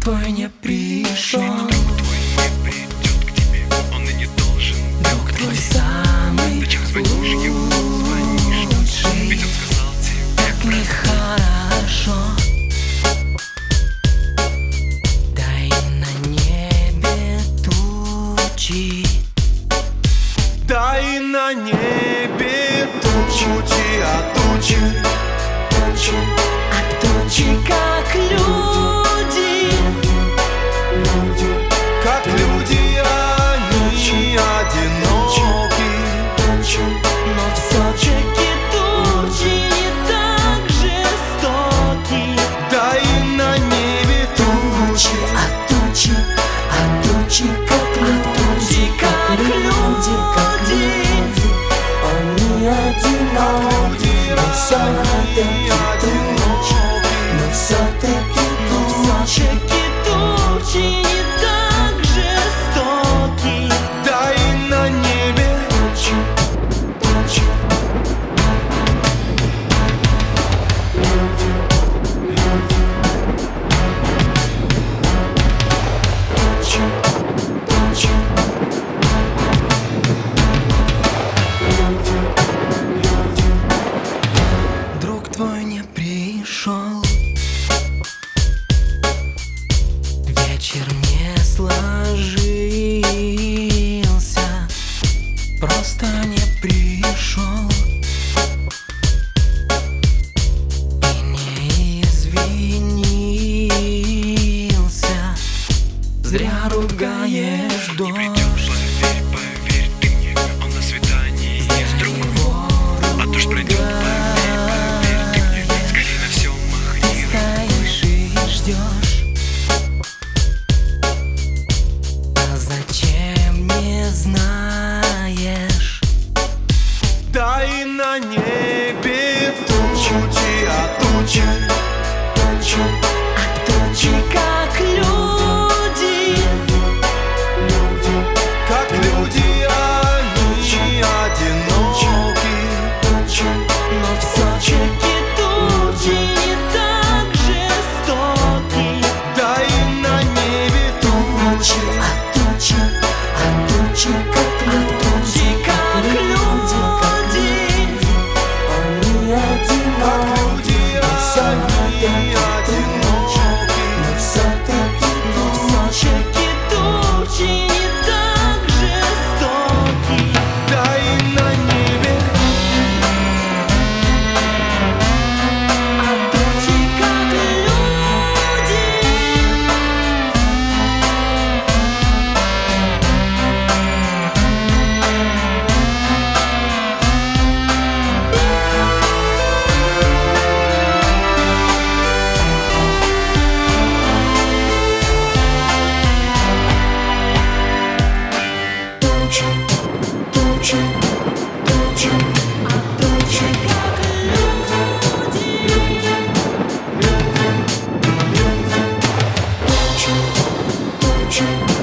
твой не пришел, твой не придет к тебе, он и не должен. друг твой самый Зачем звонишь ему, звонишь? Ведь он сказал тебе так нехорошо. Дай на небе тучи, дай на небе тучи, а тучи, а тучи как люди, как люди, они одиноки. но все-таки тучи не так жестоки. Дай на небе тучи, А тучи как люди, как люди, они одиноки, но все-таки тучи не так жестоки. дай на небе тучи. Друг твой не пришел, вечер не сложился, просто не пришел и не извинился. Зря ругаешь дождь, поверь, ты мне, он на свидании с другой. А дождь пройдет, поверь, ты мне, скорее на все махни. стоишь и ждешь. А зачем не знаешь? Дай на небе тучи, а тучи, А тучи как люди, как люди, они одиноки. но все-таки тучи не так жестоки. Дай на небе тучи, А тучи как люди, они одиноки, люди, они одиноки. но все-таки тучи не так жестоки. Дай на небе, А тучи как люди, а тучи как люди.